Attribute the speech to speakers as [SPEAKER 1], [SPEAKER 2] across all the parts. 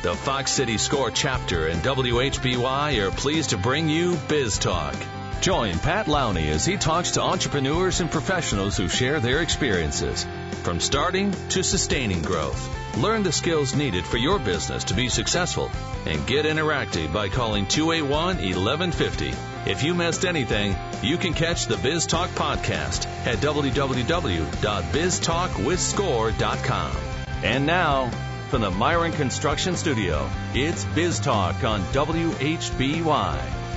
[SPEAKER 1] The Fox City Score chapter and WHBY are pleased to bring you Biz Talk. Join Pat Lowney as he talks to entrepreneurs and professionals who share their experiences, from starting to sustaining growth. Learn the skills needed for your business to be successful and get interactive by calling 281-1150. If you missed anything, you can catch the Biz Talk podcast at www.biztalkwithscore.com. And now, from the Myron Construction Studio, it's Biz Talk on WHBY.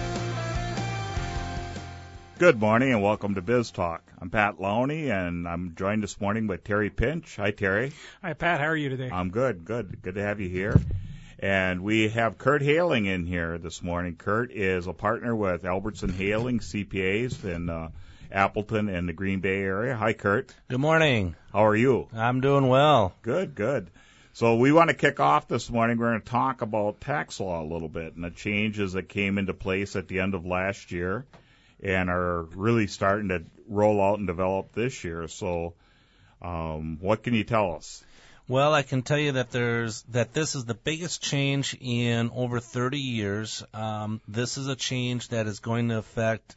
[SPEAKER 2] Good morning and welcome to Biz Talk. I'm Pat Lowney and I'm joined this morning by Terry Pinch. Hi, Terry.
[SPEAKER 3] Hi, Pat. How are you today?
[SPEAKER 2] I'm good. Good to have you here. And we have Kurt Haling in here this morning. Kurt is a partner with Albertson Haling CPAs in Appleton and the Green Bay area. Hi, Kurt.
[SPEAKER 4] Good morning.
[SPEAKER 2] How are you?
[SPEAKER 4] I'm doing well.
[SPEAKER 2] Good. So we want to kick off this morning. We're going to talk about tax law a little bit and the changes that came into place at the end of last year and are really starting to roll out and develop this year. So what can you tell us?
[SPEAKER 4] Well, I can tell you that this is the biggest change in over 30 years. This is a change that is going to affect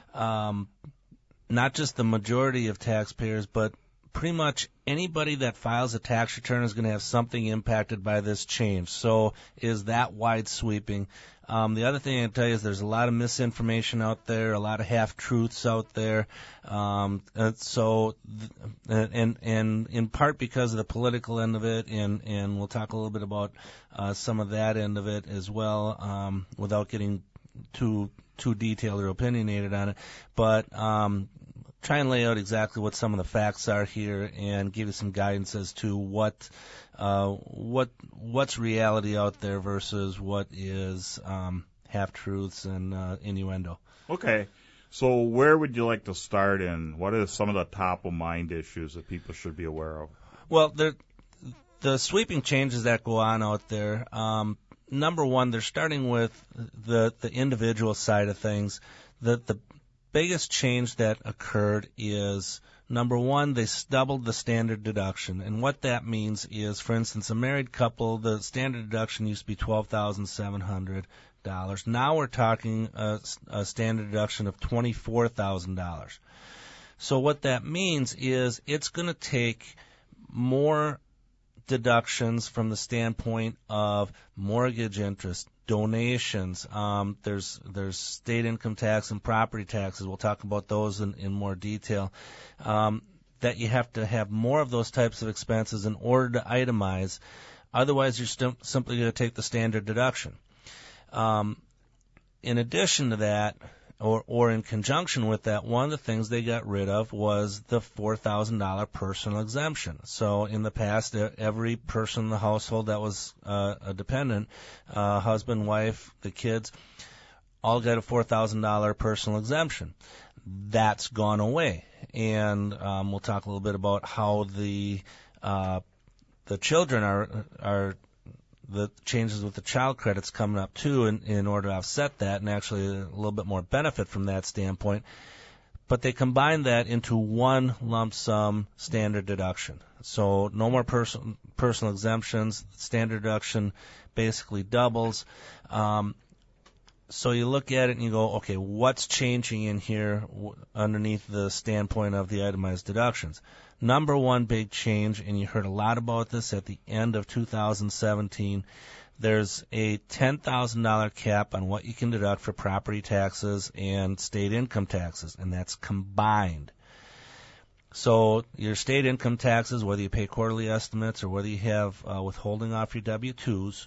[SPEAKER 4] not just the majority of taxpayers, but pretty much anybody that files a tax return is going to have something impacted by this change. So is that wide sweeping? The other thing I can tell you is there's a lot of misinformation out there, a lot of half-truths out there. And in part because of the political end of it, and we'll talk a little bit about some of that end of it as well, without getting too detailed or opinionated on it. But try and lay out exactly what some of the facts are here and give you some guidance as to what's reality out there versus what is half-truths and innuendo.
[SPEAKER 2] Okay. So where would you like to start in? What are some of the top-of-mind issues that people should be aware of?
[SPEAKER 4] Well, the sweeping changes that go on out there, number one, they're starting with the individual side of things. The biggest change that occurred is, number one, they doubled the standard deduction. And what that means is, for instance, a married couple, the standard deduction used to be $12,700. Now we're talking a standard deduction of $24,000. So what that means is it's going to take more deductions from the standpoint of mortgage interest, donations. There's state income tax and property taxes. We'll talk about those in more detail. That you have to have more of those types of expenses in order to itemize. Otherwise, you're simply going to take the standard deduction. In addition to that, or in conjunction with that, one of the things they got rid of was the $4,000 personal exemption. So in the past, every person in the household that was a dependent, husband, wife, the kids, all got a $4,000 personal exemption. That's gone away. And we'll talk a little bit about how the children are the changes with the child credits coming up too in order to offset that and actually a little bit more benefit from that standpoint. But they combine that into one lump sum standard deduction. So no more personal exemptions. Standard deduction basically doubles. So you look at it and you go, okay, what's changing in here underneath the standpoint of the itemized deductions? Number one big change, and you heard a lot about this at the end of 2017, there's a $10,000 cap on what you can deduct for property taxes and state income taxes, and that's combined. So your state income taxes, whether you pay quarterly estimates or whether you have withholding off your W-2s,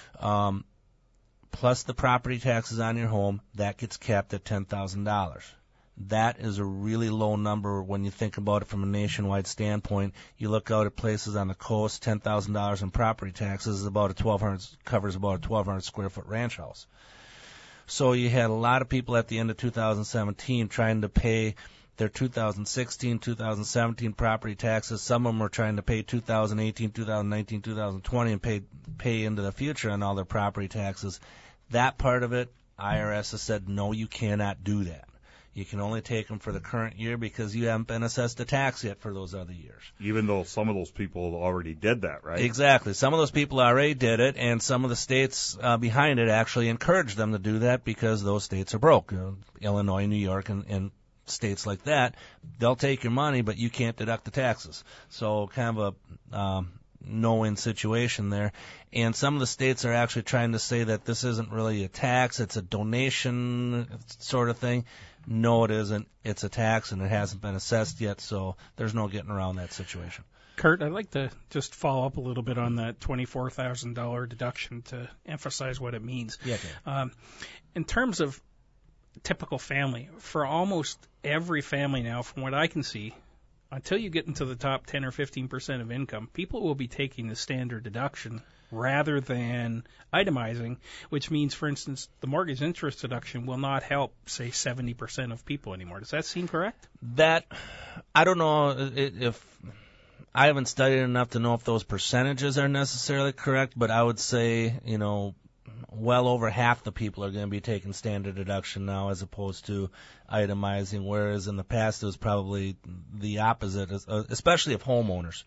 [SPEAKER 4] plus the property taxes on your home, that gets capped at $10,000. That is a really low number when you think about it from a nationwide standpoint. You look out at places on the coast, $10,000 in property taxes covers about a 1,200 square foot ranch house. So you had a lot of people at the end of 2017 trying to pay their 2016, 2017 property taxes. Some of them were trying to pay 2018, 2019, 2020 and pay into the future on all their property taxes. That part of it, IRS has said, no, you cannot do that. You can only take them for the current year because you haven't been assessed a tax yet for those other years.
[SPEAKER 2] Even though some of those people already did that, right?
[SPEAKER 4] Exactly. Some of those people already did it, and some of the states behind it actually encouraged them to do that because those states are broke. Illinois, New York, and states like that, they'll take your money, but you can't deduct the taxes. So kind of a no-win situation there. And some of the states are actually trying to say that this isn't really a tax, it's a donation sort of thing. No, it isn't. It's a tax, and it hasn't been assessed yet, so there's no getting around that situation.
[SPEAKER 3] Kurt, I'd like to just follow up a little bit on that $24,000 deduction to emphasize what it means.
[SPEAKER 4] Yeah.
[SPEAKER 3] In terms of typical family, for almost every family now, from what I can see, until you get into the top 10 or 15% of income, people will be taking the standard deduction rather than itemizing, which means, for instance, the mortgage interest deduction will not help, say, 70% of people anymore. Does that seem correct?
[SPEAKER 4] That, I don't know if I haven't studied enough to know if those percentages are necessarily correct, but I would say, well over half the people are going to be taking standard deduction now as opposed to itemizing, whereas in the past it was probably the opposite, especially of homeowners.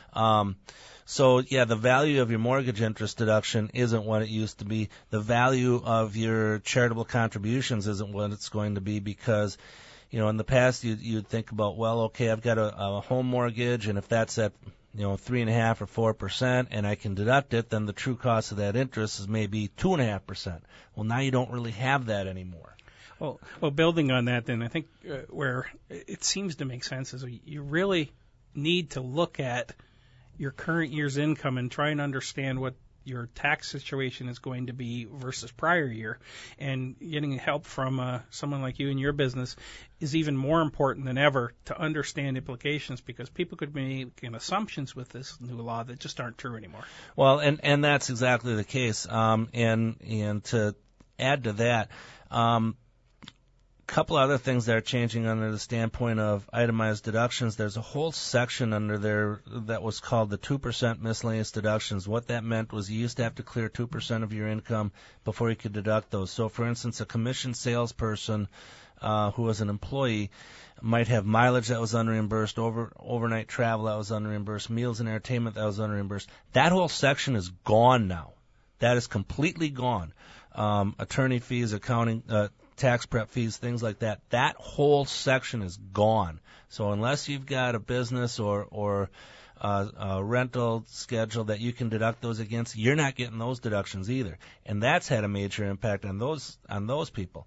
[SPEAKER 4] So, yeah, the value of your mortgage interest deduction isn't what it used to be. The value of your charitable contributions isn't what it's going to be because, in the past you'd think about, well, okay, I've got a home mortgage, and if that's at 3.5% or 4%, and I can deduct it, then the true cost of that interest is maybe 2.5%. Well, now you don't really have that anymore.
[SPEAKER 3] Well, building on that, then I think where it seems to make sense is you really need to look at your current year's income and try and understand what your tax situation is going to be versus prior year. And getting help from someone like you in your business is even more important than ever to understand implications, because people could be making assumptions with this new law that just aren't true anymore.
[SPEAKER 4] Well, and that's exactly the case. And to add to that, couple other things that are changing under the standpoint of itemized deductions. There's a whole section under there that was called the 2% miscellaneous deductions. What that meant was you used to have to clear 2% of your income before you could deduct those. So, for instance, a commissioned salesperson who was an employee might have mileage that was unreimbursed, overnight travel that was unreimbursed, meals and entertainment that was unreimbursed. That whole section is gone now. That is completely gone. Attorney fees, accounting, tax prep fees, things like that. That whole section is gone. So unless you've got a business or a rental schedule that you can deduct those against, you're not getting those deductions either. And that's had a major impact on those people.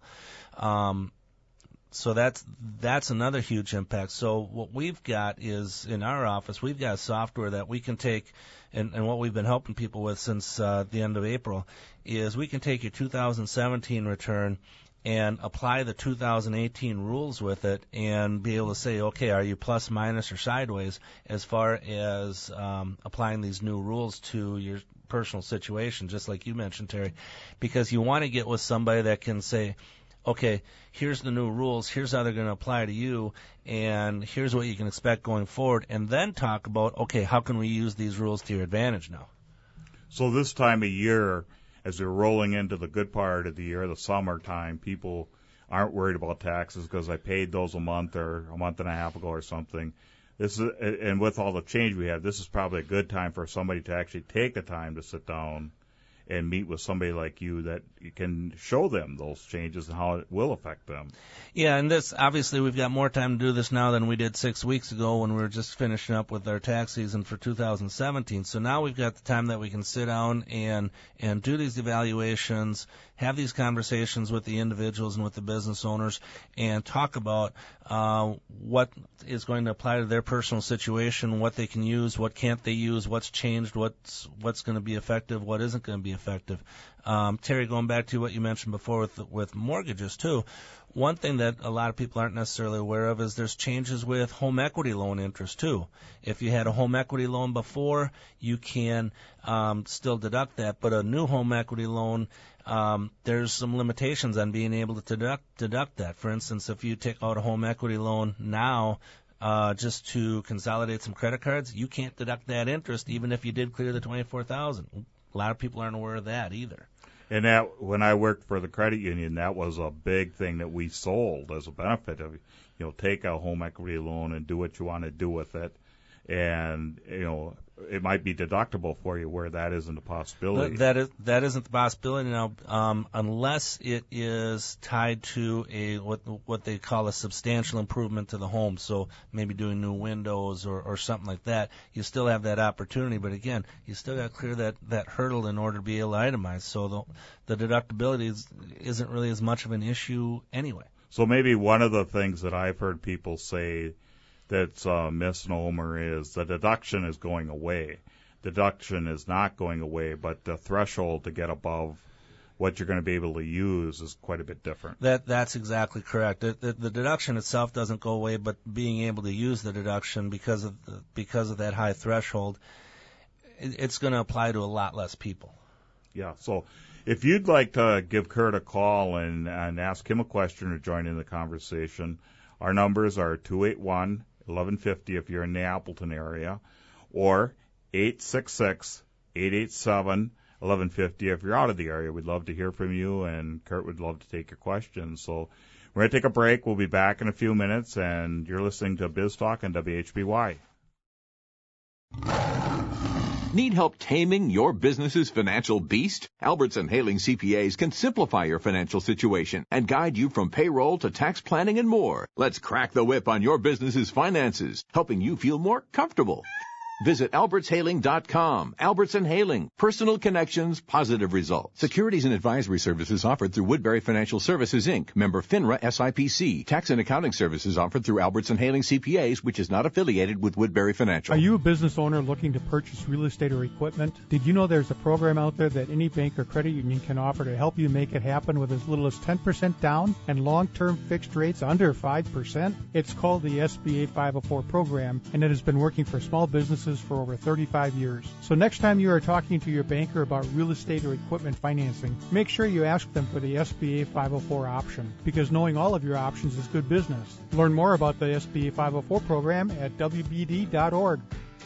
[SPEAKER 4] So that's another huge impact. So what we've got is, in our office, we've got software that we can take, and what we've been helping people with since the end of April, is we can take your 2017 return and apply the 2018 rules with it and be able to say, okay, are you plus, minus, or sideways as far as applying these new rules to your personal situation, just like you mentioned, Terry, because you want to get with somebody that can say, okay, here's the new rules, here's how they're going to apply to you, and here's what you can expect going forward, and then talk about, okay, how can we use these rules to your advantage now?
[SPEAKER 2] So this time of year, as we're rolling into the good part of the year, the summertime, people aren't worried about taxes because I paid those a month or a month and a half ago or something. And with all the change we have, this is probably a good time for somebody to actually take the time to sit down and meet with somebody like you that you can show them those changes and how it will affect them.
[SPEAKER 4] Yeah, and this, obviously, we've got more time to do this now than we did 6 weeks ago when we were just finishing up with our tax season for 2017. So now we've got the time that we can sit down and do these evaluations, have these conversations with the individuals and with the business owners, and talk about what is going to apply to their personal situation, what they can use, what can't they use, what's changed, what's going to be effective, what isn't going to be effective. Terry, going back to what you mentioned before with mortgages too, one thing that a lot of people aren't necessarily aware of is there's changes with home equity loan interest too. If you had a home equity loan before, you can still deduct that, but a new home equity loan, there's some limitations on being able to deduct that. For instance, if you take out a home equity loan now just to consolidate some credit cards, you can't deduct that interest even if you did clear the $24,000. A lot of people aren't aware of that either.
[SPEAKER 2] And that, when I worked for the credit union, that was a big thing that we sold as a benefit of, take a home equity loan and do what you want to do with it. And, it might be deductible for you where that isn't a possibility.
[SPEAKER 4] That isn't the possibility now, unless it is tied to what they call a substantial improvement to the home. So maybe doing new windows or something like that. You still have that opportunity, but again, you still got to clear that hurdle in order to be able to itemize. So the deductibility isn't really as much of an issue anyway.
[SPEAKER 2] So maybe one of the things that I've heard people say that's a misnomer is the deduction is going away. Deduction is not going away, but the threshold to get above what you're going to be able to use is quite a bit different.
[SPEAKER 4] That's exactly correct. The deduction itself doesn't go away, but being able to use the deduction because of that high threshold, it's going to apply to a lot less people. Yeah.
[SPEAKER 2] So if you'd like to give Kurt a call and ask him a question or join in the conversation, our numbers are 281-1150 if you're in the Appleton area, or 866-887-1150 if you're out of the area. We'd love to hear from you, and Kurt would love to take your questions. So we're going to take a break. We'll be back in a few minutes, and you're listening to Biz Talk on WHBY.
[SPEAKER 5] Need help taming your business's financial beast? Albertson Haling CPAs can simplify your financial situation and guide you from payroll to tax planning and more. Let's crack the whip on your business's finances, helping you feel more comfortable. Visit albertshaling.com. Albertson Haling. Personal connections, positive results. Securities and advisory services offered through Woodbury Financial Services, Inc., member FINRA SIPC. Tax and accounting services offered through Albertson Haling CPAs, which is not affiliated with Woodbury Financial.
[SPEAKER 6] Are you a business owner looking to purchase real estate or equipment? Did you know there's a program out there that any bank or credit union can offer to help you make it happen with as little as 10% down and long-term fixed rates under 5%? It's called the SBA 504 program, and it has been working for small businesses for over 35 years. So next time you are talking to your banker about real estate or equipment financing, make sure you ask them for the SBA 504 option, because knowing all of your options is good business. Learn more about the SBA 504 program at WBD.org.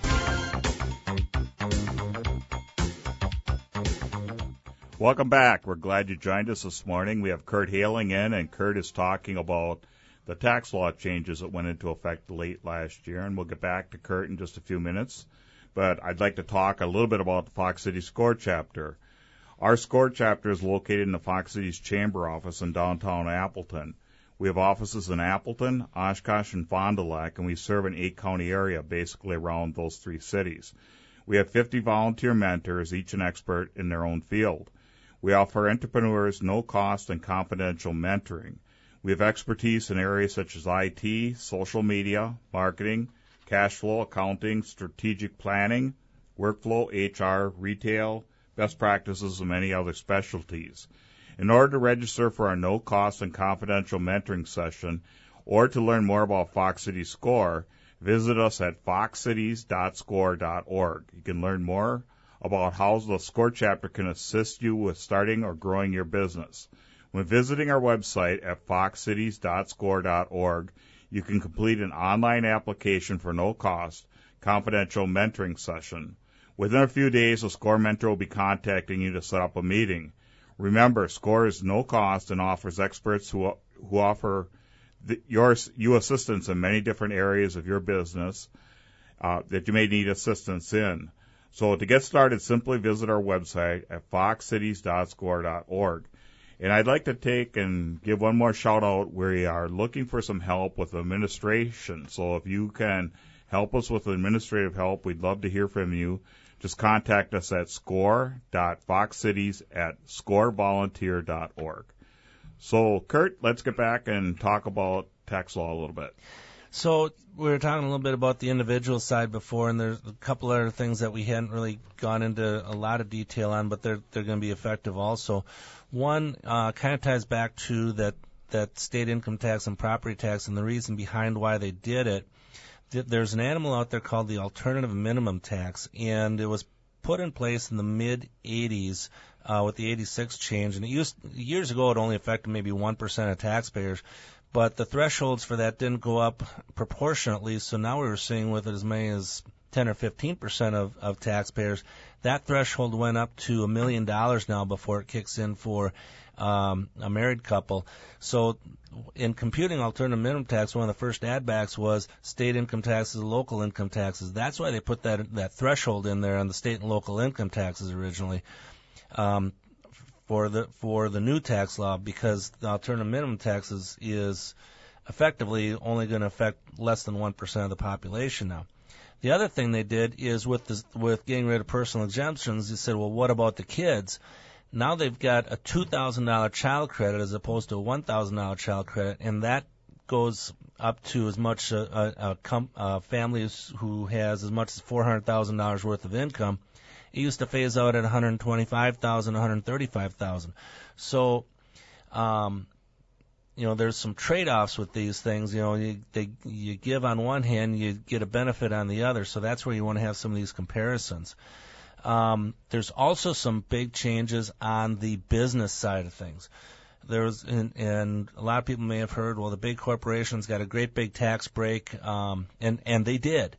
[SPEAKER 2] Welcome back. We're glad you joined us this morning. We have Kurt Haling in, and Kurt is talking about the tax law changes that went into effect late last year, and we'll get back to Kurt in just a few minutes. But I'd like to talk a little bit about the Fox City SCORE chapter. Our SCORE chapter is located in the Fox City's chamber office in downtown Appleton. We have offices in Appleton, Oshkosh, and Fond du Lac, and we serve an 8-county area basically around those 3 cities. We have 50 volunteer mentors, each an expert in their own field. We offer entrepreneurs no-cost and confidential mentoring. We have expertise in areas such as IT, social media, marketing, cash flow, accounting, strategic planning, workflow, HR, retail, best practices, and many other specialties. In order to register for our no-cost and confidential mentoring session or to learn more about Fox City SCORE, visit us at foxcities.score.org. You can learn more about how the SCORE chapter can assist you with starting or growing your business. When visiting our website at foxcities.score.org, you can complete an online application for no cost, confidential mentoring session. Within a few days, a SCORE mentor will be contacting you to set up a meeting. Remember, SCORE is no cost and offers experts who offer you assistance in many different areas of your business that you may need assistance in. So to get started, simply visit our website at foxcities.score.org. And I'd like to take and give one more shout out. We are looking for some help with administration. So if you can help us with administrative help, we'd love to hear from you. Just contact us at score.foxcities@scorevolunteer.org. So, Kurt, let's get back and talk about tax law a little bit.
[SPEAKER 4] So we were talking a little bit about the individual side before, and there's a couple other things that we hadn't really gone into a lot of detail on, but they're going to be effective also. One kind of ties back to that state income tax and property tax, and the reason behind why they did it. There's an animal out there called the alternative minimum tax, and it was put in place in the mid-'80s with the 86 change, and years ago it only affected maybe 1% of taxpayers. But the thresholds for that didn't go up proportionately, so now we were seeing with it as many as 10 or 15% of taxpayers, that threshold went up to $1 million now before it kicks in for a married couple. So in computing alternative minimum tax, one of the first add-backs was state income taxes, local income taxes. That's why they put that threshold in there on the state and local income taxes originally. For the new tax law, because the alternative minimum taxes is effectively only going to affect less than 1% of the population now. The other thing they did is with getting rid of personal exemptions, they said, well, what about the kids? Now they've got a $2,000 child credit as opposed to a $1,000 child credit, and that goes up to as much a family who has as much as $400,000 worth of income. It used to phase out at $125,000, $135,000. So, there's some trade-offs with these things. You give on one hand, you get a benefit on the other. So that's where you want to have some of these comparisons. There's also some big changes on the business side of things. And a lot of people may have heard, well, the big corporations got a great big tax break, and they did.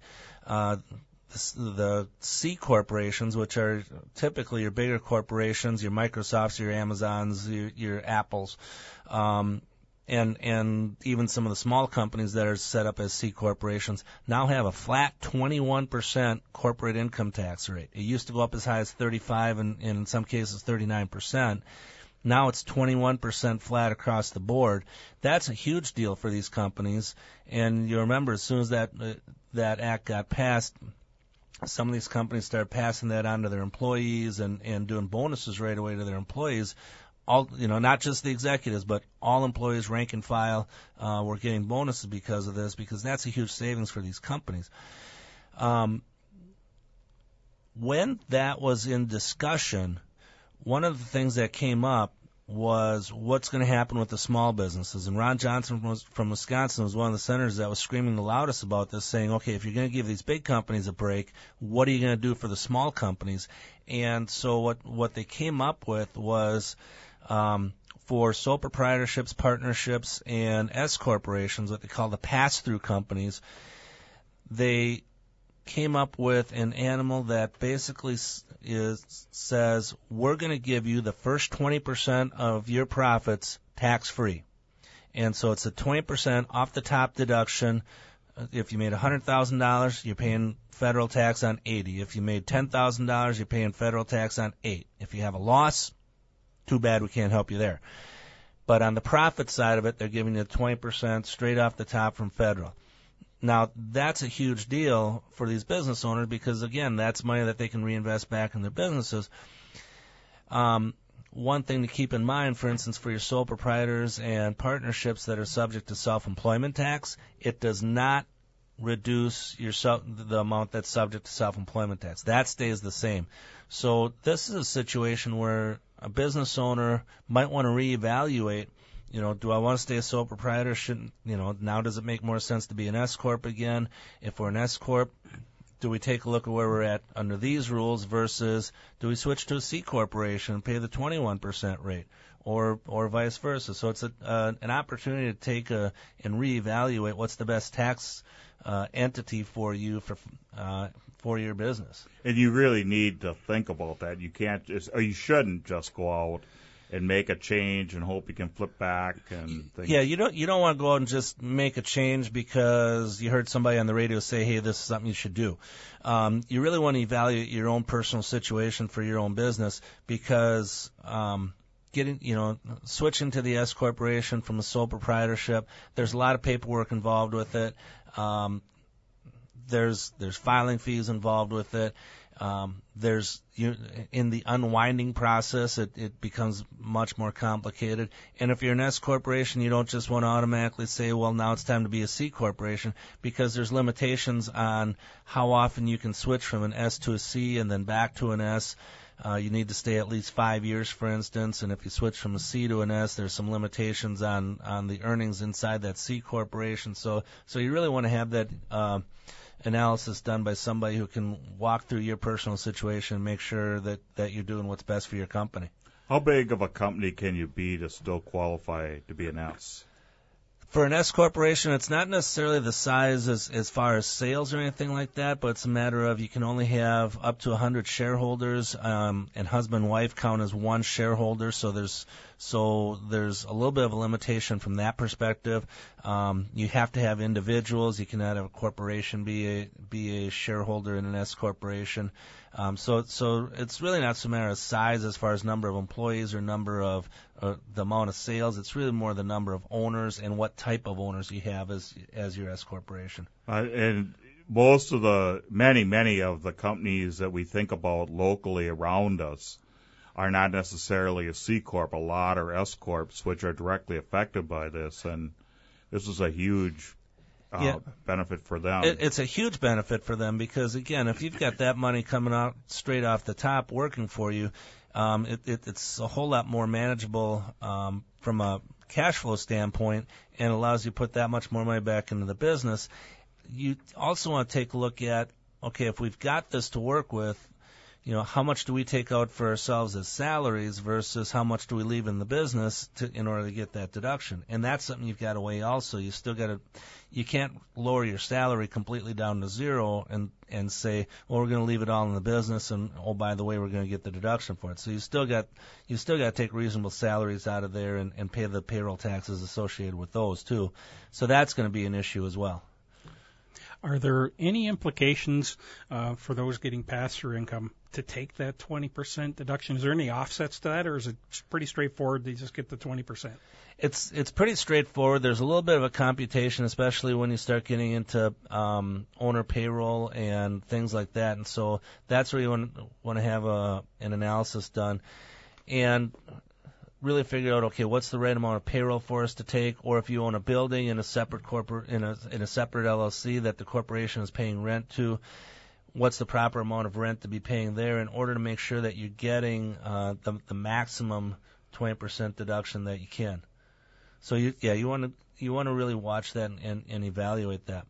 [SPEAKER 4] The C corporations, which are typically your bigger corporations, your Microsofts, your Amazons, your Apples, and even some of the small companies that are set up as C corporations now have a flat 21% corporate income tax rate. It used to go up as high as 35% and in some cases 39%. Now it's 21% flat across the board. That's a huge deal for these companies. And you remember, as soon as that act got passed, some of these companies started passing that on to their employees and doing bonuses right away to their employees. All, not just the executives, but all employees, rank and file, were getting bonuses because of this, because that's a huge savings for these companies. When that was in discussion, one of the things that came up was what's going to happen with the small businesses. And Ron Johnson from Wisconsin was one of the senators that was screaming the loudest about this, saying, okay, if you're going to give these big companies a break, what are you going to do for the small companies? And so what they came up with was for sole proprietorships, partnerships, and S corporations, what they call the pass-through companies, they came up with an animal that basically says, we're going to give you the first 20% of your profits tax-free. And so it's a 20% off the top deduction. If you made $100,000, you're paying federal tax on $80,000. If you made $10,000, you're paying federal tax on $8,000. If you have a loss, too bad, we can't help you there. But on the profit side of it, they're giving you 20% straight off the top from federal. Now, that's a huge deal for these business owners because, again, that's money that they can reinvest back in their businesses. One thing to keep in mind, for instance, for your sole proprietors and partnerships that are subject to self-employment tax, it does not reduce the amount that's subject to self-employment tax. That stays the same. So this is a situation where a business owner might want to reevaluate, do I want to stay a sole proprietor? Now does it make more sense to be an S corp again? If we're an S corp, do we take a look at where we're at under these rules versus do we switch to a C corporation and pay the 21% rate, or vice versa? So it's an opportunity to take and reevaluate what's the best tax entity for you for your business.
[SPEAKER 2] And you really need to think about that. You can't you shouldn't just go out and make a change and hope you can flip back and things.
[SPEAKER 4] Yeah, you don't want to go out and just make a change because you heard somebody on the radio say, hey, this is something you should do. You really want to evaluate your own personal situation for your own business because switching to the S corporation from a sole proprietorship, there's a lot of paperwork involved with it. There's filing fees involved with it. In the unwinding process, it becomes much more complicated. And if you're an S corporation, you don't just want to automatically say, well, now it's time to be a C corporation, because there's limitations on how often you can switch from an S to a C and then back to an S. You need to stay at least 5 years, for instance, and if you switch from a C to an S, there's some limitations on the earnings inside that C corporation. So you really want to have that analysis done by somebody who can walk through your personal situation and make sure that you're doing what's best for your company.
[SPEAKER 2] How big of a company can you be to still qualify to be an S?
[SPEAKER 4] For an S corporation, it's not necessarily the size as far as sales or anything like that, but it's a matter of you can only have up to 100 shareholders, and husband and wife count as one shareholder. So there's a little bit of a limitation from that perspective. You have to have individuals. You cannot have a corporation be a shareholder in an S corporation. So it's really not so matter of size as far as number of employees or number of the amount of sales. It's really more the number of owners and what type of owners you have as your S corporation.
[SPEAKER 2] And most of many of the companies that we think about locally around us are not necessarily a C corp. A lot are S corps, which are directly affected by this, and this is a huge benefit for them.
[SPEAKER 4] It's a huge benefit for them because, again, if you've got that money coming out straight off the top working for you, it's a whole lot more manageable from a cash flow standpoint and allows you to put that much more money back into the business. You also want to take a look at, okay, if we've got this to work with, how much do we take out for ourselves as salaries versus how much do we leave in the business in order to get that deduction? And that's something you've got to weigh also. You can't lower your salary completely down to zero and say, well, we're going to leave it all in the business, and oh, by the way, we're going to get the deduction for it. So you still got to take reasonable salaries out of there and pay the payroll taxes associated with those too. So that's going to be an issue as well.
[SPEAKER 3] Are there any implications for those getting pass-through income to take that 20% deduction? Is there any offsets to that, or is it pretty straightforward? They just get the 20%?
[SPEAKER 4] It's pretty straightforward. There's a little bit of a computation, especially when you start getting into owner payroll and things like that. And so that's where you want to have an analysis done and really figure out, okay, what's the right amount of payroll for us to take, or if you own a building in a separate in a separate LLC that the corporation is paying rent to, what's the proper amount of rent to be paying there in order to make sure that you're getting the maximum 20% deduction that you can. So you want to really watch that and evaluate that.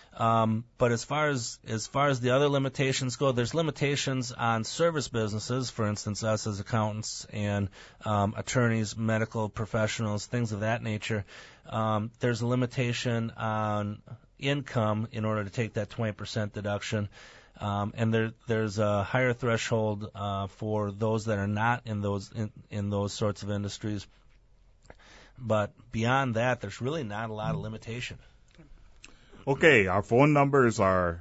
[SPEAKER 4] But as far as the other limitations go, there's limitations on service businesses, for instance, us as accountants and attorneys, medical professionals, things of that nature. There's a limitation on income in order to take that 20% deduction. And there's a higher threshold for those that are not in those sorts of industries. But beyond that, there's really not a lot of limitation.
[SPEAKER 2] Okay, our phone numbers are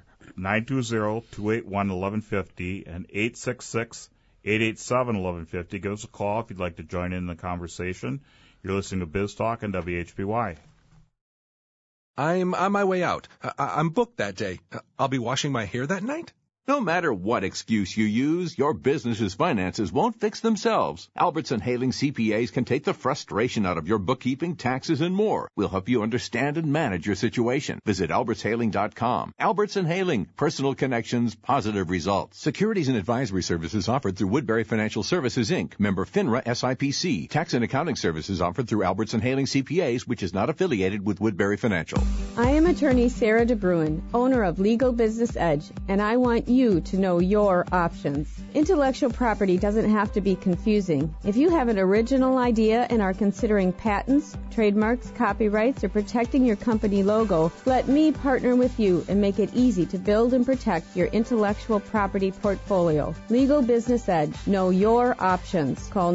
[SPEAKER 2] 920-281-1150 and 866-887-1150. Give us a call if you'd like to join in the conversation. You're listening to Biz Talk on WHBY.
[SPEAKER 7] I'm on my way out. I'm booked that day. I'll be washing my hair that night.
[SPEAKER 5] No matter what excuse you use, your business's finances won't fix themselves. Albertson Haling CPAs can take the frustration out of your bookkeeping, taxes, and more. We'll help you understand and manage your situation. Visit albertshaling.com. Albertson Haling, personal connections, positive results. Securities and advisory services offered through Woodbury Financial Services, Inc., member FINRA SIPC. Tax and accounting services offered through Albertson Haling CPAs, which is not affiliated with Woodbury Financial.
[SPEAKER 8] I am attorney Sarah DeBruin, owner of Legal Business Edge, and I want you to know your options. Intellectual property doesn't have to be confusing. If you have an original idea and are considering patents, trademarks, copyrights, or protecting your company logo, let me partner with you and make it easy to build and protect your intellectual property portfolio. Legal Business Edge. Know your options. Call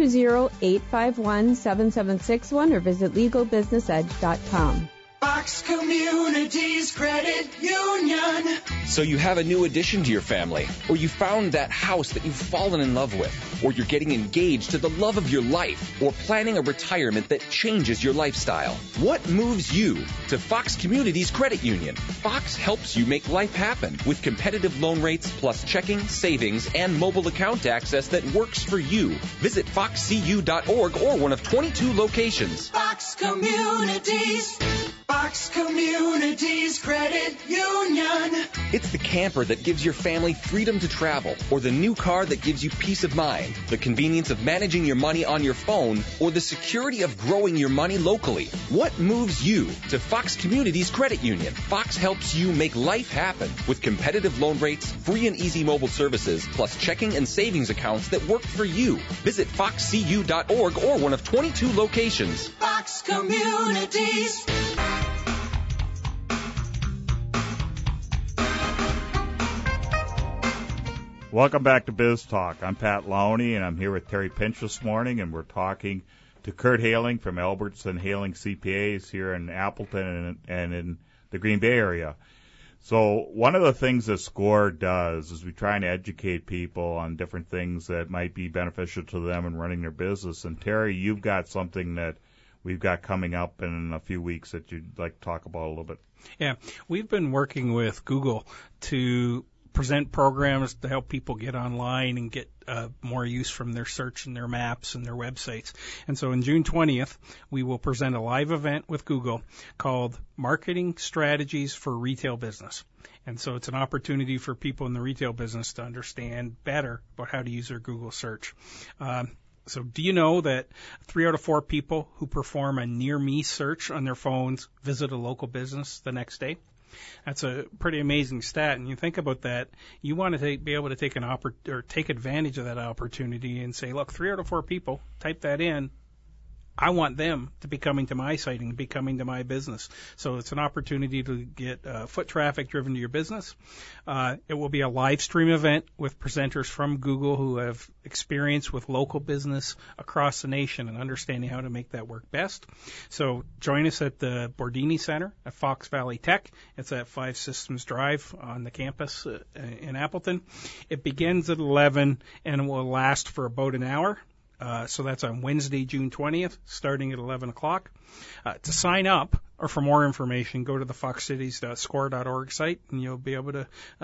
[SPEAKER 8] 920-851-7761 or visit legalbusinessedge.com.
[SPEAKER 9] Fox Communities Credit Union.
[SPEAKER 10] So you have a new addition to your family, or you found that house that you've fallen in love with, or you're getting engaged to the love of your life, or planning a retirement that changes your lifestyle. What moves you to Fox Communities Credit Union? Fox helps you make life happen with competitive loan rates plus checking, savings, and mobile account access that works for you. Visit foxcu.org or one of 22 locations.
[SPEAKER 9] Fox Communities. Fox Communities Credit Union.
[SPEAKER 10] It's the camper that gives your family freedom to travel, or the new car that gives you peace of mind, the convenience of managing your money on your phone, or the security of growing your money locally. What moves you to Fox Communities Credit Union? Fox helps you make life happen with competitive loan rates, free and easy mobile services, plus checking and savings accounts that work for you. Visit foxcu.org or one of 22 locations.
[SPEAKER 9] Fox Fox Communities.
[SPEAKER 2] Welcome back to Biz Talk. I'm Pat Lowney, and I'm here with Terry Pinch this morning, and we're talking to Kurt Haling from Albertson Haling CPAs here in Appleton and in the Green Bay area. So one of the things that SCORE does is we try and educate people on different things that might be beneficial to them in running their business. And Terry, you've got something that we've got coming up in a few weeks that you'd like to talk about a little bit.
[SPEAKER 3] Yeah, we've been working with Google to present programs to help people get online and get more use from their search and their maps and their websites. And so on June 20th, we will present a live event with Google called Marketing Strategies for Retail Business. And so it's an opportunity for people in the retail business to understand better about how to use their Google search. So do you know that 3 out of 4 people who perform a near me search on their phones visit a local business the next day? That's a pretty amazing stat, and you think about that. You want to be able to take take advantage of that opportunity and say, look, 3 out of 4 people type that in. I want them to be coming to my site and be coming to my business. So it's an opportunity to get foot traffic driven to your business. It will be a live stream event with presenters from Google who have experience with local business across the nation and understanding how to make that work best. So join us at the Bordini Center at Fox Valley Tech. It's at 5 Systems Drive on the campus in Appleton. It begins at 11 and will last for about an hour. So that's on Wednesday, June 20th, starting at 11 o'clock. To sign up or for more information, go to the foxcities.score.org site, and you'll be able to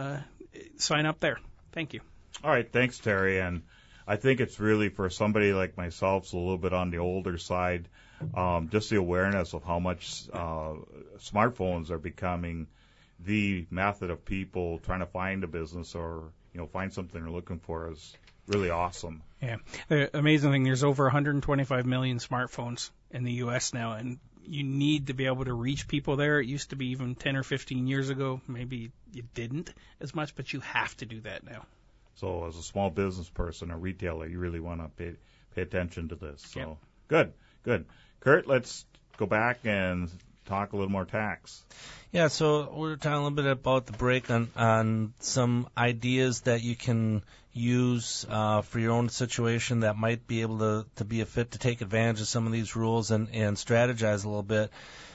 [SPEAKER 3] sign up there. Thank you.
[SPEAKER 2] All right, thanks, Terry. And I think it's really for somebody like myself, it's a little bit on the older side, just the awareness of how much smartphones are becoming the method of people trying to find a business or find something they're looking for is really awesome.
[SPEAKER 3] Yeah. The amazing thing, there's over 125 million smartphones in the U.S. now, and you need to be able to reach people there. It used to be even 10 or 15 years ago. Maybe you didn't as much, but you have to do that now.
[SPEAKER 2] So as a small business person or retailer, you really want to pay attention to this. So
[SPEAKER 3] Yep.
[SPEAKER 2] Good. Kurt, let's go back and talk a little more tax.
[SPEAKER 4] Yeah, so we were talking a little bit about the break on some ideas that you can use for your own situation that might be able to be a fit to take advantage of some of these rules and strategize a little bit.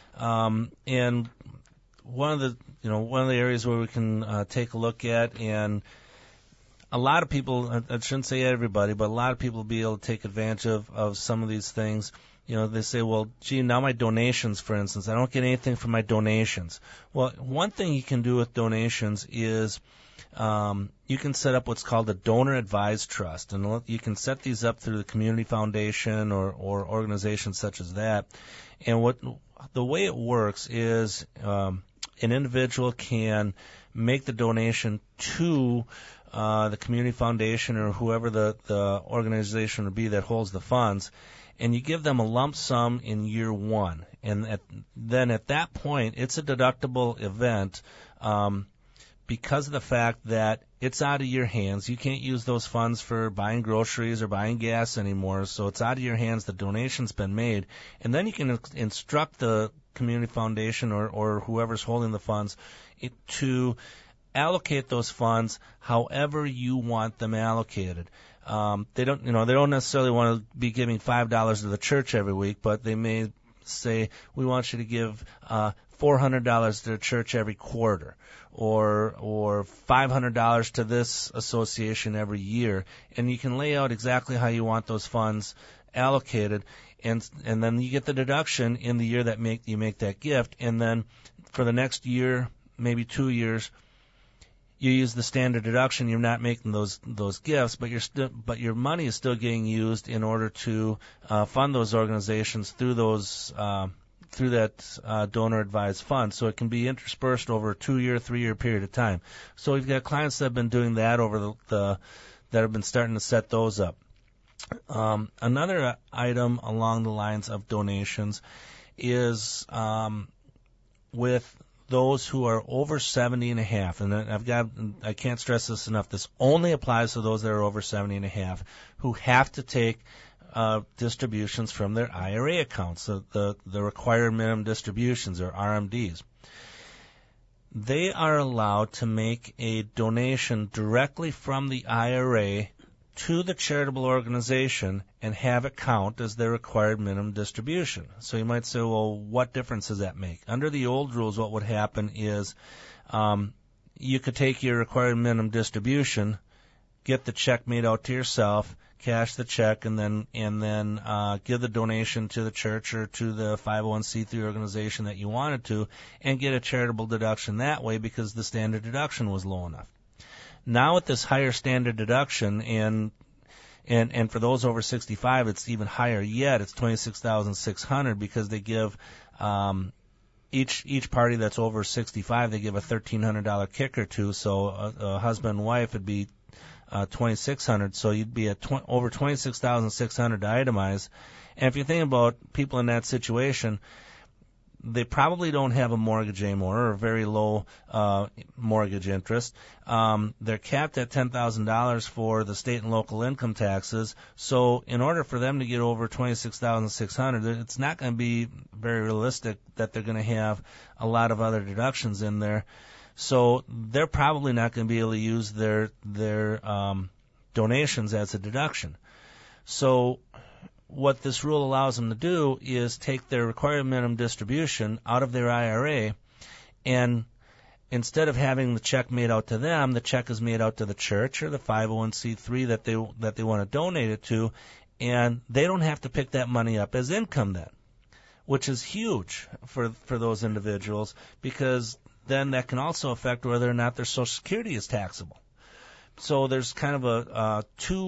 [SPEAKER 4] And one of the areas where we can take a look at, and a lot of people, I shouldn't say everybody, but a lot of people will be able to take advantage of some of these things. They say, well, gee, now my donations, for instance, I don't get anything from my donations. Well, one thing you can do with donations is you can set up what's called a donor advised trust, and you can set these up through the community foundation or organizations such as that. And the way it works is an individual can make the donation to the community foundation or whoever the organization would be that holds the funds, and you give them a lump sum in year one. And then at that point, it's a deductible event because of the fact that it's out of your hands. You can't use those funds for buying groceries or buying gas anymore, so it's out of your hands. The donation's been made. And then you can instruct the community foundation or whoever's holding the funds to allocate those funds however you want them allocated. They don't necessarily want to be giving $5 to the church every week, but they may say, we want you to give $400 to the church every quarter, or $500 to this association every year, and you can lay out exactly how you want those funds allocated, and then you get the deduction in the year that you make that gift, and then for the next year, maybe 2 years, you use the standard deduction. You're not making those gifts, but your money is still getting used in order to fund those organizations through that donor advised fund. So it can be interspersed over a 2-year, 3-year period of time. So we've got clients that have been doing that over that have been starting to set those up. Another item along the lines of donations is with those who are over 70 and a half, and I can't stress this enough, this only applies to those that are over 70 and a half, who have to take distributions from their IRA accounts, the required minimum distributions, or RMDs. They are allowed to make a donation directly from the IRA to the charitable organization and have it count as their required minimum distribution. So you might say, well, what difference does that make? Under the old rules, what would happen is you could take your required minimum distribution, get the check made out to yourself, cash the check, and then give the donation to the church or to the 501c3 organization that you wanted to, and get a charitable deduction that way because the standard deduction was low enough. Now with this higher standard deduction, and for those over 65, it's even higher yet. It's $26,600 because they give each party that's over 65, they give a $1,300 kicker to. So a husband and wife would be $2,600, so you'd be at over $26,600 to itemize. And if you think about people in that situation, they probably don't have a mortgage anymore, or a very low mortgage interest. They're capped at $10,000 for the state and local income taxes. So in order for them to get over $26,600, it's not going to be very realistic that they're going to have a lot of other deductions in there. So they're probably not going to be able to use their donations as a deduction. So what this rule allows them to do is take their required minimum distribution out of their IRA, and instead of having the check made out to them, the check is made out to the church or the 501c3 that they want to donate it to, and they don't have to pick that money up as income then, which is huge for those individuals, because then that can also affect whether or not their Social Security is taxable. So there's kind of a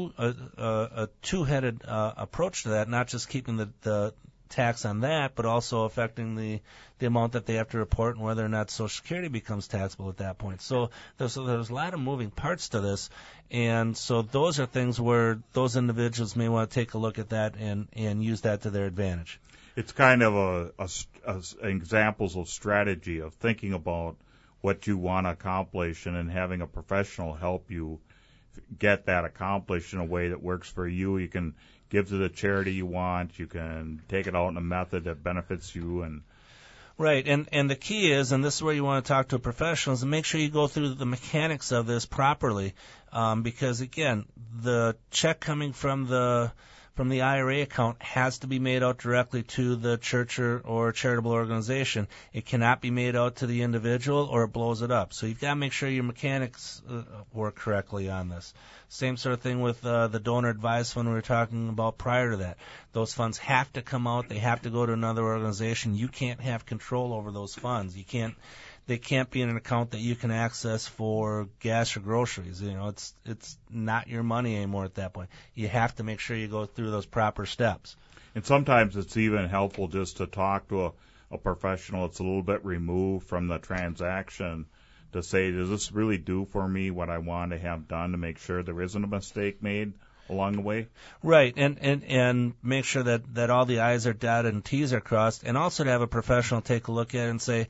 [SPEAKER 4] two-headed approach to that, not just keeping the tax on that, but also affecting the amount that they have to report and whether or not Social Security becomes taxable at that point. So there's a lot of moving parts to this, and so those are things where those individuals may want to take a look at that and use that to their advantage.
[SPEAKER 2] It's kind of examples of strategy of thinking about what you want to accomplish and then having a professional help you get that accomplished in a way that works for you. You can give to the charity you want. You can take it out in a method that benefits you. And
[SPEAKER 4] right, and the key is, and this is where you want to talk to a professional, is to make sure you go through the mechanics of this properly, because, again, the check coming from the IRA account has to be made out directly to the church or charitable organization. It cannot be made out to the individual or it blows it up. So you've got to make sure your mechanics work correctly on this. Same sort of thing with the donor advised fund we were talking about prior to that. Those funds have to come out. They have to go to another organization. You can't have control over those funds. They can't be in an account that you can access for gas or groceries. You know, it's not your money anymore at that point. You have to make sure you go through those proper steps.
[SPEAKER 2] And sometimes it's even helpful just to talk to a professional that's a little bit removed from the transaction to say, does this really do for me what I want to have done, to make sure there isn't a mistake made along the way?
[SPEAKER 4] Right, and make sure that all the I's are dotted and T's are crossed, and also to have a professional take a look at it and say,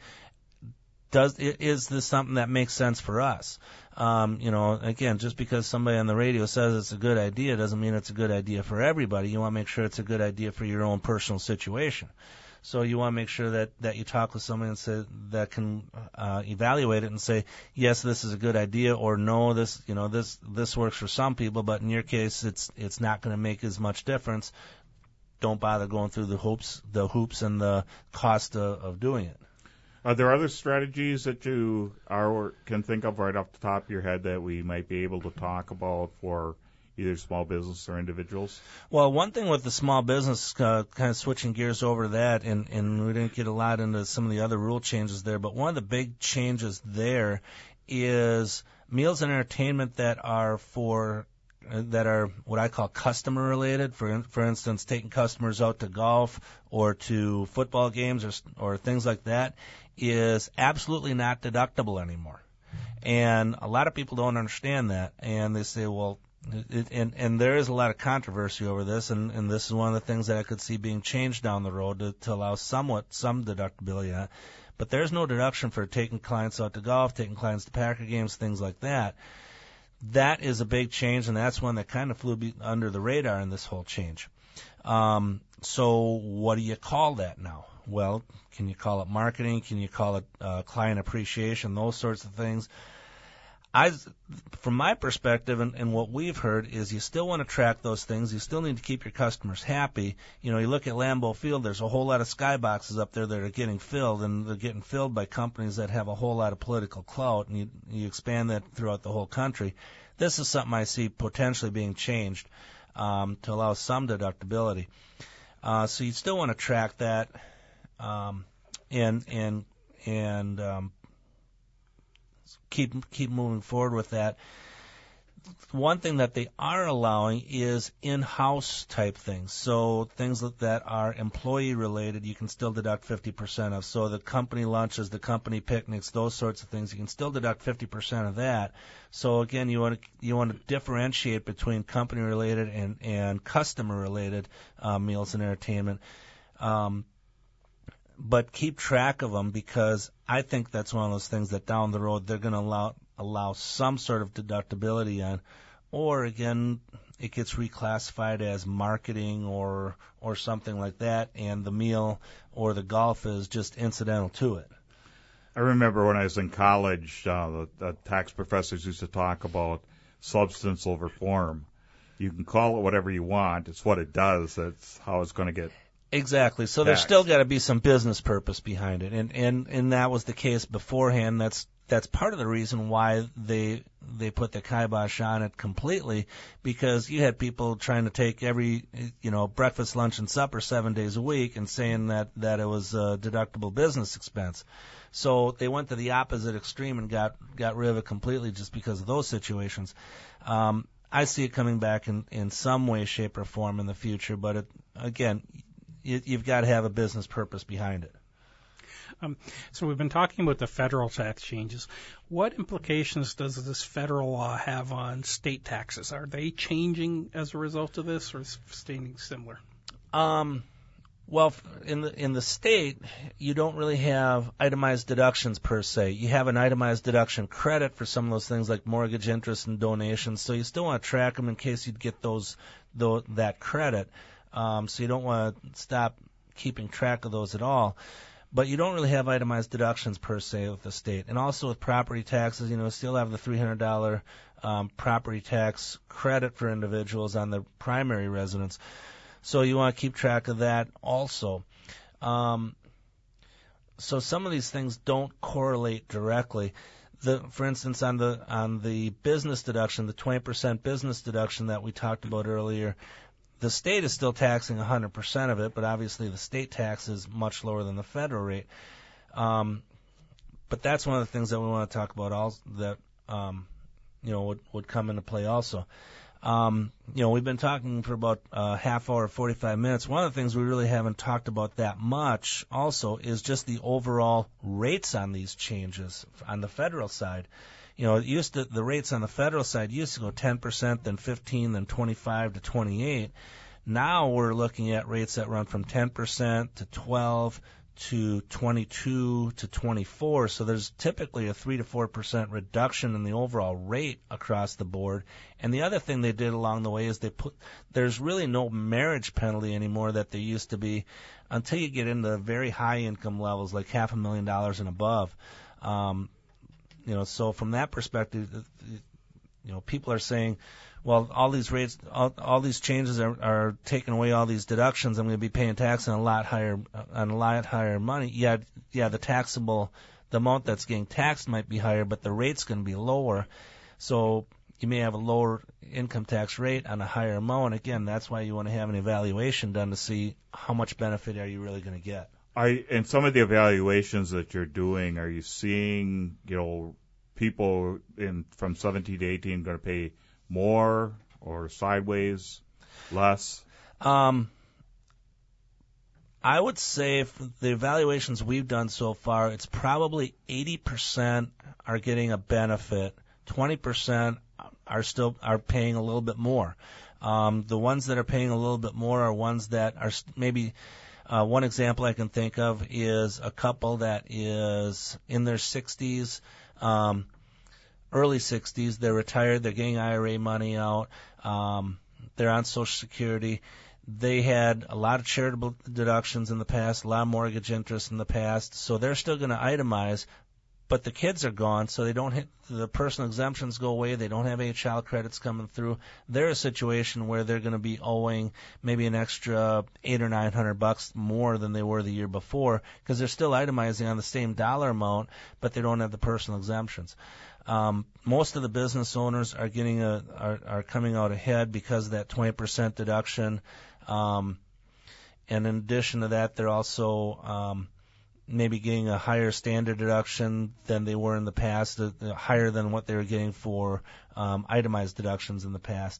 [SPEAKER 4] is this something that makes sense for us? Again, just because somebody on the radio says it's a good idea doesn't mean it's a good idea for everybody. You want to make sure it's a good idea for your own personal situation. So you want to make sure that you talk with someone that can evaluate it and say, yes, this is a good idea, or no, this works for some people, but in your case, it's not going to make as much difference. Don't bother going through the hoops and the cost of doing it.
[SPEAKER 2] Are there other strategies that you can think of right off the top of your head that we might be able to talk about for either small business or individuals?
[SPEAKER 4] Well, one thing with the small business, kind of switching gears over to that, and we didn't get a lot into some of the other rule changes there, but one of the big changes there is meals and entertainment that are what I call customer related. For instance, taking customers out to golf or to football games or things like that is absolutely not deductible anymore. And a lot of people don't understand that, and they say, well, and there is a lot of controversy over this, and this is one of the things that I could see being changed down the road to allow some deductibility on it. But there's no deduction for taking clients out to golf, taking clients to Packer games, things like that. that is a big change, and that's one that kind of flew under the radar in this whole change. So what do you call that now? Well, can you call it marketing? Can you call it client appreciation? Those sorts of things. From my perspective, and what we've heard is you still want to track those things. You still need to keep your customers happy. You look at Lambeau Field, there's a whole lot of skyboxes up there that are getting filled, and they're getting filled by companies that have a whole lot of political clout, and you expand that throughout the whole country. This is something I see potentially being changed to allow some deductibility. So you still want to track that, and keep moving forward with that. One thing that they are allowing is in-house type things. So things that are employee related, you can still deduct 50% of. So the company lunches, the company picnics, those sorts of things, you can still deduct 50% of that. So again, you want to differentiate between company related and customer related meals and entertainment. But keep track of them, because I think that's one of those things that down the road they're going to allow some sort of deductibility on, or again it gets reclassified as marketing or something like that, and the meal or the golf is just incidental to it.
[SPEAKER 2] I remember when I was in college, the tax professors used to talk about substance over form. You can call it whatever you want. It's what it does. That's how it's going to get.
[SPEAKER 4] Exactly. So there's still got to be some business purpose behind it, and that was the case beforehand. That's part of the reason why they put the kibosh on it completely, because you had people trying to take every breakfast, lunch, and supper 7 days a week and saying that it was a deductible business expense. So they went to the opposite extreme and got rid of it completely just because of those situations. I see it coming back in some way, shape, or form in the future, but you've got to have a business purpose behind it.
[SPEAKER 3] So we've been talking about the federal tax changes. What implications does this federal law have on state taxes? Are they changing as a result of this, or staying similar?
[SPEAKER 4] Well, in the state, you don't really have itemized deductions per se. You have an itemized deduction credit for some of those things like mortgage interest and donations, so you still want to track them in case you'd get that credit. So you don't want to stop keeping track of those at all. But you don't really have itemized deductions per se with the state. And also with property taxes, still have the $300 property tax credit for individuals on the primary residence. So you want to keep track of that also. So some of these things don't correlate directly. For instance, on the business deduction, the 20% business deduction that we talked about earlier, the state is still taxing 100% of it, but obviously the state tax is much lower than the federal rate. But that's one of the things that we want to talk about also, that would come into play also. We've been talking for about a half hour, 45 minutes. One of the things we really haven't talked about that much also is just the overall rates on these changes on the federal side. The rates on the federal side used to go 10%, then 15%, then 25% to 28%. Now we're looking at rates that run from 10% to 12% to 22% to 24%. So there's typically a 3 to 4% reduction in the overall rate across the board. And the other thing they did along the way is there's really no marriage penalty anymore that there used to be until you get into very high income levels like $500,000 and above. So from that perspective, people are saying, well, all these rates, all these changes are taking away all these deductions. I'm going to be paying tax on a lot higher money. Yeah, the amount that's getting taxed might be higher, but the rate's going to be lower. So you may have a lower income tax rate on a higher amount. Again, that's why you want to have an evaluation done to see how much benefit are you really going to get.
[SPEAKER 2] In some of the evaluations that you're doing, are you seeing, people from 17 to 18 going to pay more or sideways, less?
[SPEAKER 4] I would say for the evaluations we've done so far, it's probably 80% are getting a benefit, 20% are paying a little bit more. The ones that are paying a little bit more are ones that are maybe. One example I can think of is a couple that is in their 60s, early 60s. They're retired. They're getting IRA money out. They're on Social Security. They had a lot of charitable deductions in the past, a lot of mortgage interest in the past, so they're still going to itemize. But the kids are gone, so they don't hit the personal exemptions go away. They don't have any child credits coming through. They're a situation where they're going to be owing maybe an extra $800 or $900 more than they were the year before because they're still itemizing on the same dollar amount, but they don't have the personal exemptions. Most of the business owners are getting are coming out ahead because of that 20% deduction. And in addition to that, they're also maybe getting a higher standard deduction than they were in the past, higher than what they were getting for itemized deductions in the past.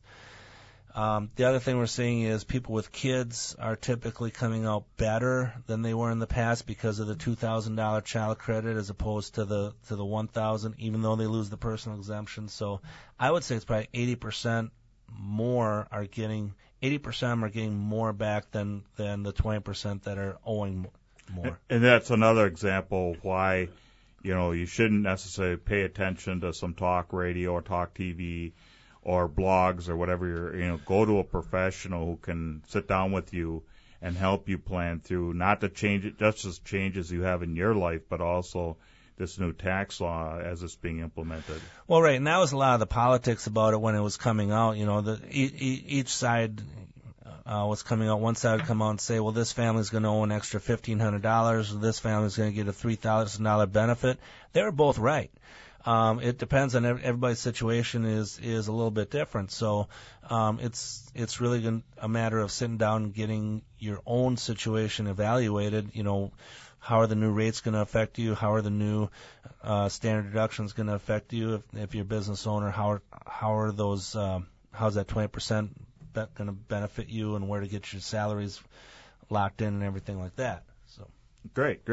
[SPEAKER 4] The other thing we're seeing is people with kids are typically coming out better than they were in the past because of the $2,000 child credit as opposed to the $1,000, even though they lose the personal exemption. So I would say it's probably 80% more are getting 80% of them are getting more back than the 20% that are owing more.
[SPEAKER 2] And that's another example of why, you shouldn't necessarily pay attention to some talk radio or talk TV or blogs or whatever. Go to a professional who can sit down with you and help you plan through, not to change it, just as changes you have in your life, but also this new tax law as it's being implemented.
[SPEAKER 4] Well, right, and that was a lot of the politics about it when it was coming out. Each side was coming out. One side would come out and say, well, this family's going to owe an extra $1,500, or this family's going to get a $3,000 benefit. They were both right. It depends on everybody's situation is a little bit different. So it's really a matter of sitting down and getting your own situation evaluated. How are the new rates going to affect you? How are the new standard deductions going to affect you? If you're a business owner, how are those? How's that 20% going to benefit you, and where to get your salaries locked in and everything like that? So
[SPEAKER 2] great.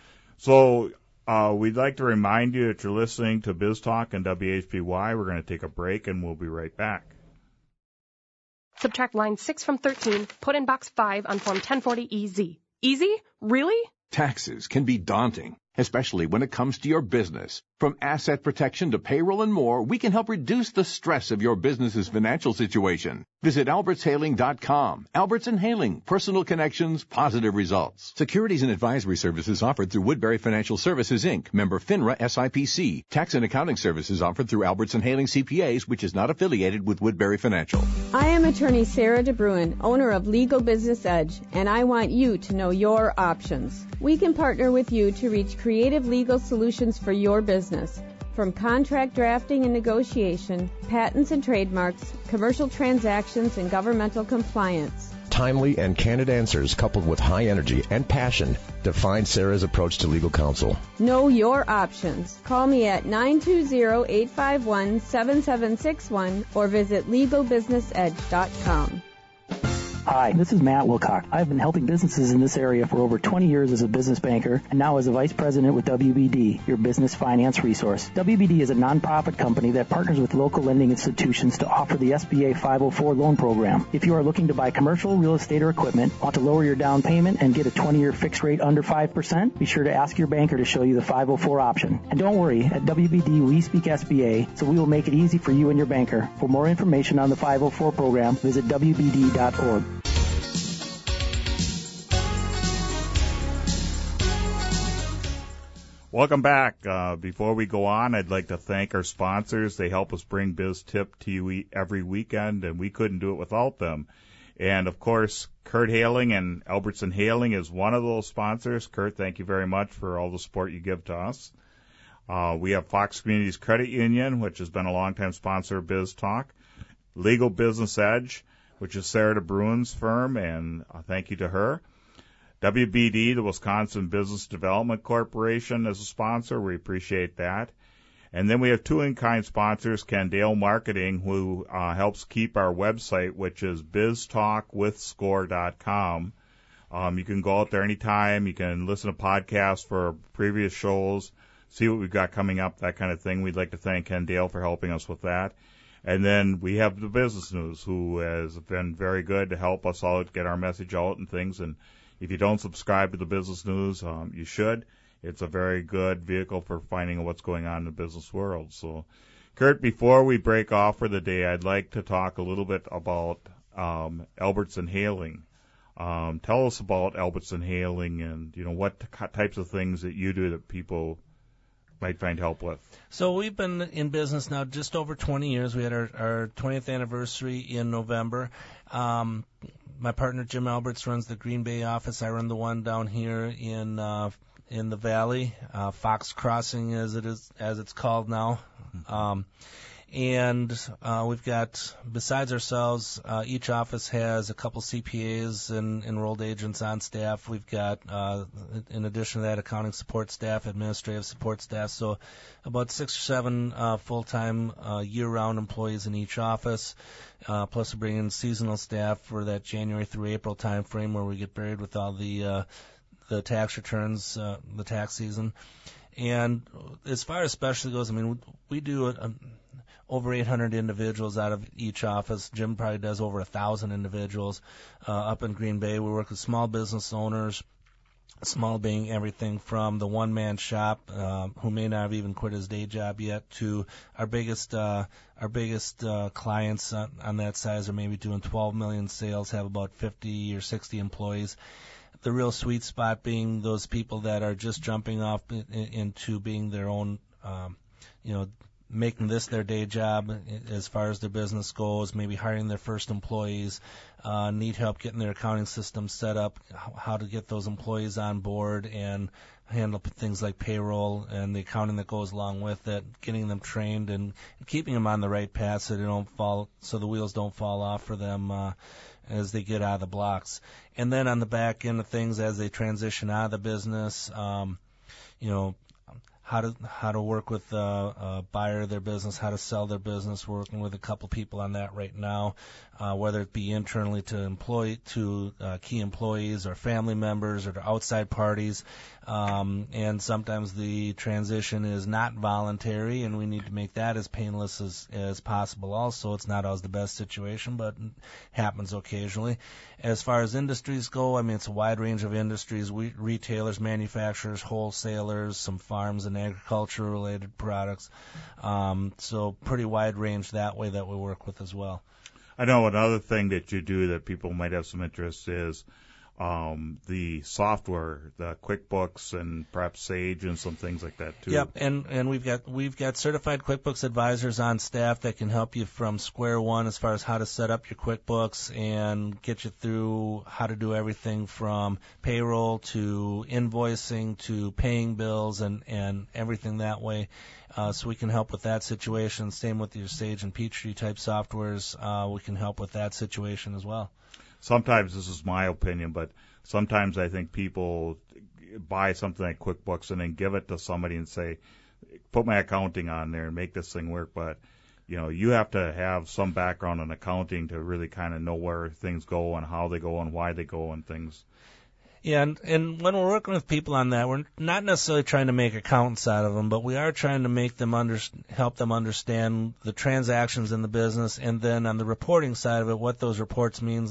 [SPEAKER 2] So we'd like to remind you that you're listening to Biz Talk and WHBY. We're going to take a break, and we'll be right back.
[SPEAKER 11] Subtract line 6 from 13. Put in box 5 on Form 1040EZ. Easy? Really?
[SPEAKER 5] Taxes can be daunting, especially when it comes to your business. From asset protection to payroll and more, we can help reduce the stress of your business's financial situation. Visit albertshailing.com. Alberts and Hailing, personal connections, positive results. Securities and advisory services offered through Woodbury Financial Services, Inc., member FINRA SIPC. Tax and accounting services offered through Alberts and Hailing CPAs, which is not affiliated with Woodbury Financial.
[SPEAKER 8] I am attorney Sarah DeBruin, owner of Legal Business Edge, and I want you to know your options. We can partner with you to reach creative legal solutions for your business. From contract drafting and negotiation, patents and trademarks, commercial transactions, and governmental compliance.
[SPEAKER 12] Timely and candid answers coupled with high energy and passion define Sarah's approach to legal counsel.
[SPEAKER 8] Know your options. Call me at 920-851-7761 or visit LegalBusinessEdge.com.
[SPEAKER 13] Hi, this is Matt Wilcock. I've been helping businesses in this area for over 20 years as a business banker and now as a vice president with WBD, your business finance resource. WBD is a nonprofit company that partners with local lending institutions to offer the SBA 504 loan program. If you are looking to buy commercial real estate or equipment, want to lower your down payment and get a 20-year fixed rate under 5%, be sure to ask your banker to show you the 504 option. And don't worry, at WBD we speak SBA, so we will make it easy for you and your banker. For more information on the 504 program, visit WBD.org.
[SPEAKER 2] Welcome back. Before we go on, I'd like to thank our sponsors. They help us bring BizTip to you every weekend, and we couldn't do it without them. And, of course, Kurt Hailing and Albertson Hailing is one of those sponsors. Kurt, thank you very much for all the support you give to us. We have Fox Communities Credit Union, which has been a longtime sponsor of Biz Talk. Legal Business Edge, which is Sarah DeBruin's firm, and thank you to her. WBD, the Wisconsin Business Development Corporation, is a sponsor. We appreciate that. And then we have two in-kind sponsors, Candale Marketing, who helps keep our website, which is biztalkwithscore.com. You can go out there anytime. You can listen to podcasts for previous shows, see what we've got coming up, that kind of thing. We'd like to thank Candale for helping us with that. And then we have the Business News, who has been very good to help us out, get our message out and things. And if you don't subscribe to the Business News, you should. It's a very good vehicle for finding out what's going on in the business world. So Kurt, before we break off for the day, I'd like to talk a little bit about Albertson Hailing. Tell us about Albertson Hailing and, what types of things that you do that people might find help with.
[SPEAKER 4] So we've been in business now just over 20 years. We had our 20th anniversary in November. My partner Jim Alberts runs the Green Bay office. I run the one down here in the Valley, Fox Crossing as it's called now. And we've got, besides ourselves, each office has a couple CPAs and enrolled agents on staff. We've got, in addition to that, accounting support staff, administrative support staff, so about 6 or 7 full-time year-round employees in each office. Plus we bring in seasonal staff for that January through April time frame where we get buried with all the tax returns, the tax season. And as far as specialty goes, we do over 800 individuals out of each office. Jim probably does over 1,000 individuals up in Green Bay. We work with small business owners, small being everything from the one-man shop who may not have even quit his day job yet to our biggest clients on that size are maybe doing 12 million sales, have about 50 or 60 employees. The real sweet spot being those people that are just jumping off into being their own, making this their day job as far as their business goes, maybe hiring their first employees, need help getting their accounting system set up, how to get those employees on board and handle things like payroll and the accounting that goes along with it, getting them trained and keeping them on the right path so the wheels don't fall off for them as they get out of the blocks. And then on the back end of things, as they transition out of the business, how to work with a buyer of their business, how to sell their business. We're working with a couple people on that right now, whether it be internally to key employees or family members or to outside parties. And sometimes the transition is not voluntary, and we need to make that as painless as possible also. It's not always the best situation, but it happens occasionally. As far as industries go, it's a wide range of industries, retailers, manufacturers, wholesalers, some farms and agriculture-related products. So pretty wide range that way that we work with as well.
[SPEAKER 2] I know another thing that you do that people might have some interest is the software, the QuickBooks and perhaps Sage and some things like that too.
[SPEAKER 4] Yep, and we've got certified QuickBooks advisors on staff that can help you from square one as far as how to set up your QuickBooks and get you through how to do everything from payroll to invoicing to paying bills and everything that way. So we can help with that situation. Same with your Sage and Peachtree type softwares. We can help with that situation as well.
[SPEAKER 2] Sometimes, this is my opinion, but sometimes I think people buy something like QuickBooks and then give it to somebody and say, put my accounting on there and make this thing work. But, you have to have some background in accounting to really kind of know where things go and how they go and why they go and things.
[SPEAKER 4] Yeah, and when we're working with people on that, we're not necessarily trying to make accountants out of them, but we are trying to make them help them understand the transactions in the business, and then on the reporting side of it, what those reports mean,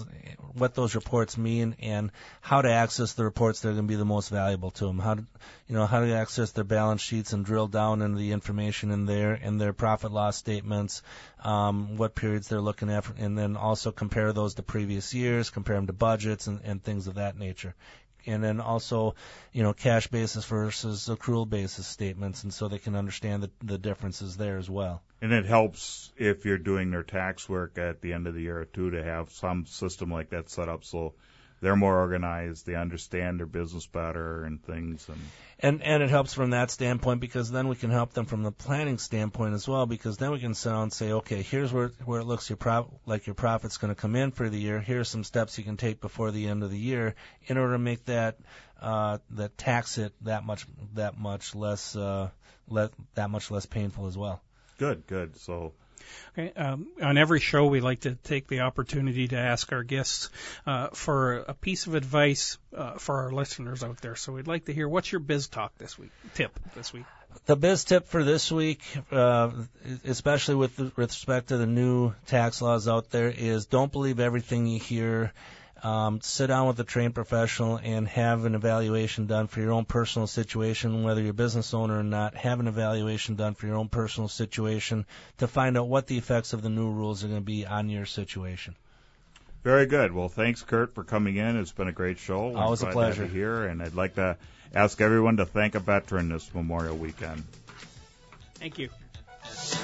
[SPEAKER 4] and how to access the reports that are going to be the most valuable to them. How to access their balance sheets and drill down into the information in their profit loss statements, what periods they're looking at, and then also compare those to previous years, compare them to budgets and things of that nature. And then also, cash basis versus accrual basis statements, and so they can understand the differences there as well.
[SPEAKER 2] And it helps if you're doing their tax work at the end of the year too to have some system like that set up so they're more organized, they understand their business better and things.
[SPEAKER 4] And it helps from that standpoint because then we can help them from the planning standpoint as well, because then we can sit down and say, okay, here's where it looks like your profit's going to come in for the year. Here's some steps you can take before the end of the year in order to make that tax hit that much less painful as well.
[SPEAKER 2] Good. So.
[SPEAKER 3] Okay. On every show, we like to take the opportunity to ask our guests for a piece of advice for our listeners out there. So we'd like to hear, what's your biz talk tip this week?
[SPEAKER 4] The biz tip for this week, especially with respect to the new tax laws out there, is don't believe everything you hear sit down with a trained professional and have an evaluation done for your own personal situation, whether you're a business owner or not. Have an evaluation done for your own personal situation to find out what the effects of the new rules are going to be on your situation.
[SPEAKER 2] Very good. Well, thanks, Kurt, for coming in. It's been a great show.
[SPEAKER 4] Always a pleasure.
[SPEAKER 2] To have you here, and I'd like to ask everyone to thank a veteran this Memorial Weekend.
[SPEAKER 3] Thank you.